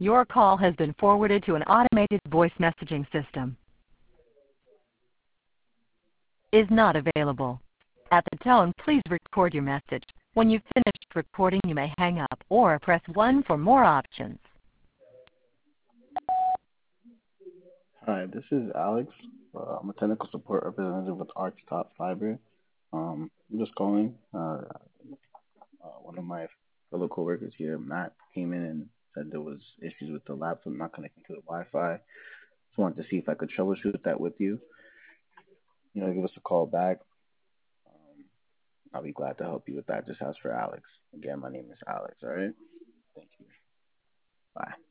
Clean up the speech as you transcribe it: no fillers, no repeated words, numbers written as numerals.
Your call has been forwarded to an automated voice messaging system. Is not available. At the tone, please record your message. When you've finished recording, you may hang up or press 1 for more options. Hi, this is Alex. I'm a technical support representative with Archtop Fiber. I'm just calling. One of my fellow coworkers here, Matt, came in and said there was issues with the laptop not connecting to the Wi-Fi. Just wanted to see if I could troubleshoot that with you. Give us a call back. Um, I'll be glad to help you with that. Just ask for Alex. Again, my name is Alex. All right. Thank you. Bye.